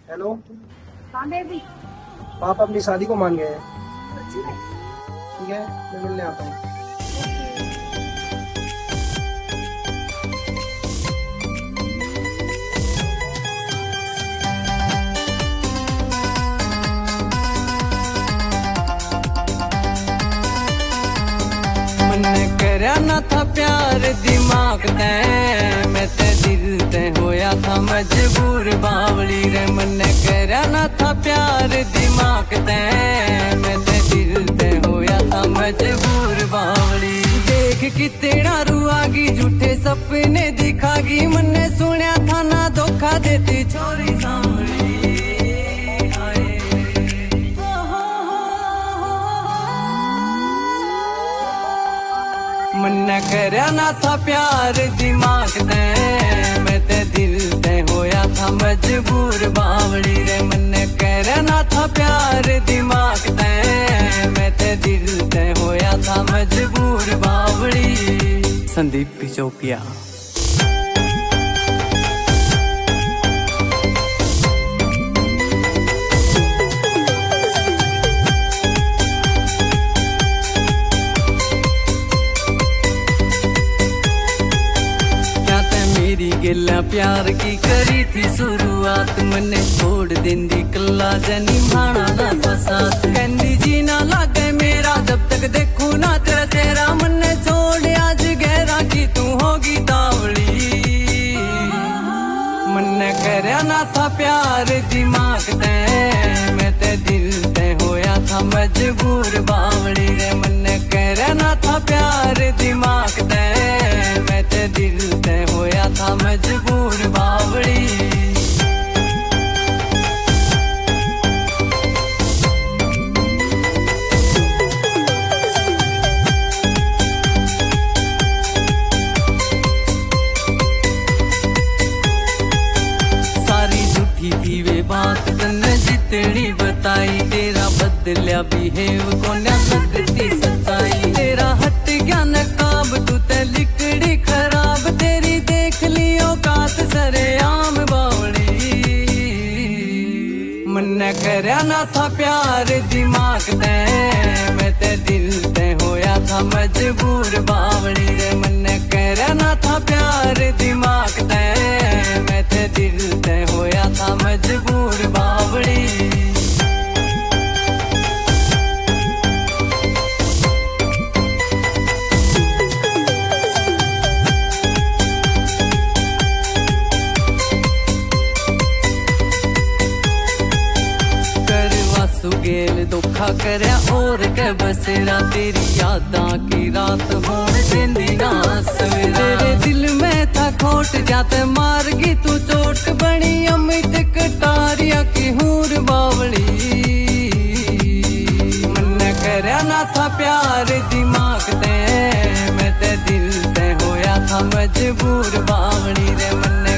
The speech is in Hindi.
हेलो। हाँ बेबी। पापा अपनी शादी को मान गए हैं। ठीक है, मैं मिलने आता हूँ। मन करया ना था प्यार दिमाग ते, मैं ते दिल ते होया था मजबूर बावली रे। मन करया ना था प्यार दिमाग ते, मैं ते दिल ते होया था मजबूर बावली। देख कि तेरा रुआगी झूठे सपने दिखागी, मन्ने सुनया था ना धोखा देती छोरी सांवली। मन करया ना था प्यार दिमाग ते, मैं ते दिल ते होया था मजबूर बावली रे। मन करया ना था प्यार दिमाग ते, मैं ते दिल ते होया था मजबूर बावली। संदीप पिचोकिया। गिला प्यार की करी थी शुरुआत, मने छोड़ देंदी कला जनी भाना ना साथ। कहंदी जी ना लागे मेरा जब तक देखूं ना तेरा चेहरा, मने छोड़ आज गहरा की तू होगी तावली। मने करया ना था प्यार दिमाग ते, मैं ते दिल ते होया था मजबूर बावली रे। मने करया ना था प्यार दिमाग ते, मैं ते दिल ते होया था मजबूर बावली। सारी झूठी थी वे बात तन्ने जितनी बताई, तेरा बदलिया बिहेव कोन्या लगती सताई। तेरा हट गया नकाब तू ते लिकड़ी खराब, तेरी देख ली औकात सरेआम बावली। मन करया ना था प्यार दिमाग ते, मैं ते दिल ते होया था मजबूर बावली रे। मन करया ना था प्यार दिमाग ते, मैं ते दिल ते होया था मजबूर बावली। सुगेल धोखा करया और के बसेरा, तेरी यादां की रात होन देंदी ना सवेरा। तेरे दिल में था खोट जाते मार गी तू चोट, बनी अमित कटारिया की हूर बावली। मन करया ना था प्यार दिमाग ते, मैं ते दिल ते होया था मजबूर बावली रे। मन